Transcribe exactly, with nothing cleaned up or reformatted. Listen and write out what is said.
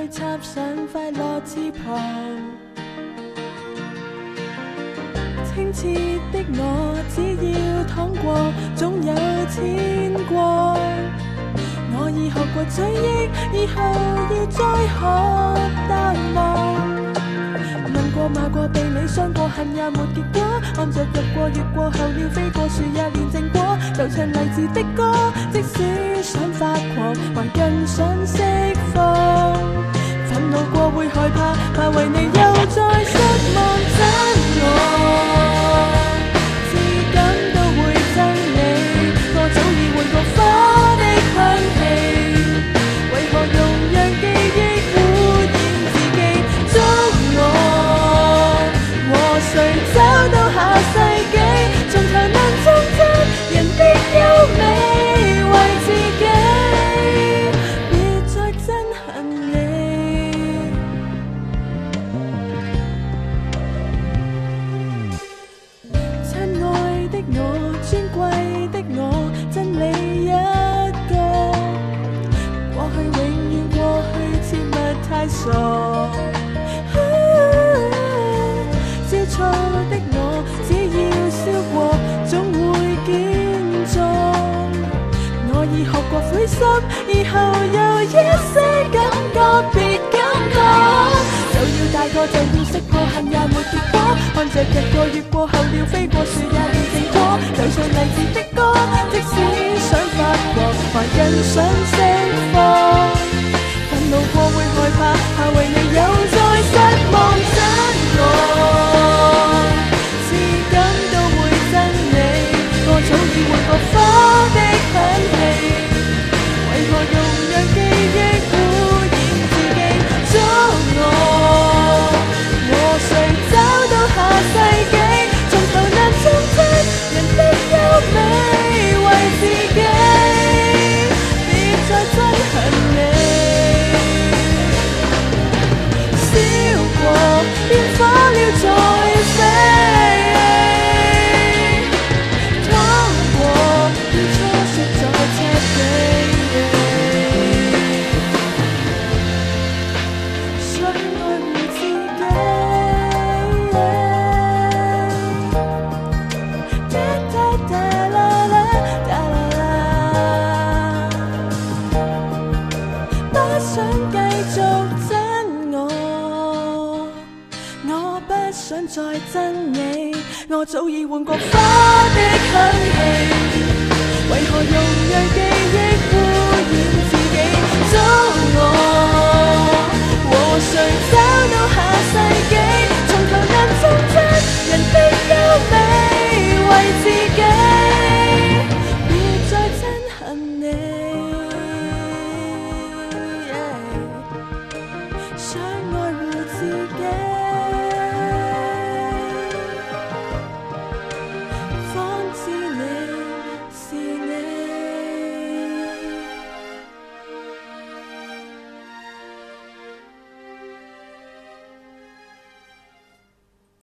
插上快樂翅膀。清澈的我，只要躺過，總有天光。我已學過追憶，以後要再學淡忘。問過罵過被你傷過，恨也沒結果。按着入過越過候鳥飛過樹也練正果，就唱勵志的歌。即使想發狂，還更想釋放。憤怒過會害怕，怕為你又再失望。真我只感到會憎你，我早已換過花的香氣，為何容讓記憶污染自己？祝我和誰找到下世紀，從頭難重質人的優美，為自己別再憎恨你。我尊貴的我，真你一個。過去永遠過去，切勿太傻。啊、消錯的我，只要燒過，總會堅壯。我已學過灰心，以後有一些感覺別敢講。就要大個，就要識破，恨也沒結果。看着日過月過，候鳥飛過樹也練正果，就唱勵志的歌。即使想發狂，還更想釋放。憤怒過會害怕，怕為你又再失望。真我只感到會憎你，我早已換過花的香氣，為何容讓記憶污染自己？祝我和誰找到下世紀，從頭難重質人的優美，為自己別再憎恨你。燒過變火了再飛，闖過要初雪在赤地，想愛護自己。想繼續憎我，我不想再憎你，我早已換過花的香氣，為何容讓記憶污染自己？祝我和誰找到下世紀。